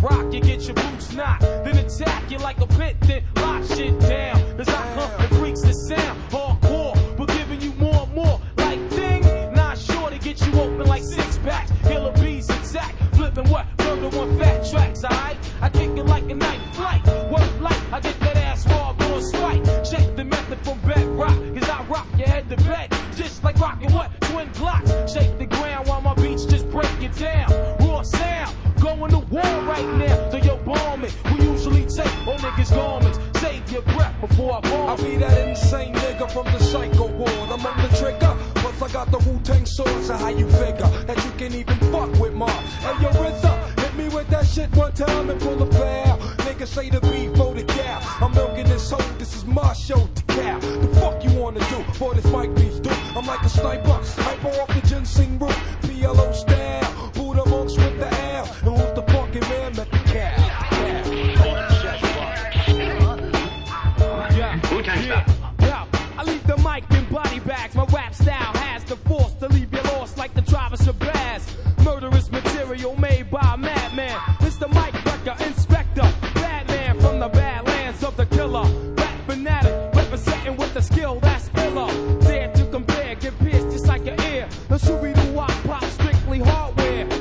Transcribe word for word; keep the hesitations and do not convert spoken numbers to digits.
rock, you get your boots knocked. Then attack you like a pit, then lock shit down. As I hump the freaks the sound, hardcore, but giving you more and more. Like ding, not sure to get you open like six packs. Killer bees attack, flipping what? Murder one fat tracks, alright? I kick it like a night flight. Work like I get that ass raw, going swipe. Check the method from bedrock, cause I rock your head to bed. Just like rocking what? Twin blocks. Shake the ground while my beats just break it down. Raw sound, going to war right now. So yo, bomb it. We usually take all niggas' garments. Save your breath before I bomb. I'll be that insane nigga from the psycho ward. I'm on the trigger, plus I got the Wu-Tang sword. So how you figure that you can even fuck with Mars? Hey, yo, Rizza, hit me with that shit one time and pull a foul. Niggas say the beef for the cow. I'm milking this hoe, this is my show to cow. The fuck you wanna do? Boy, this mic beats do. I'm like a sniper, hyper off the ginseng root. P L O style, Buddha monks with the L. And who's the fucking man met the cow? Yeah, yeah, yeah. I leave the mic in body bags. My rap style has the force to leave you lost like the driver Shabazz. Murderous material made by a madman. Mister Mike Brecker, Inspector, Batman from the badlands of the killer. Rap fanatic, representing with the skill that's iller.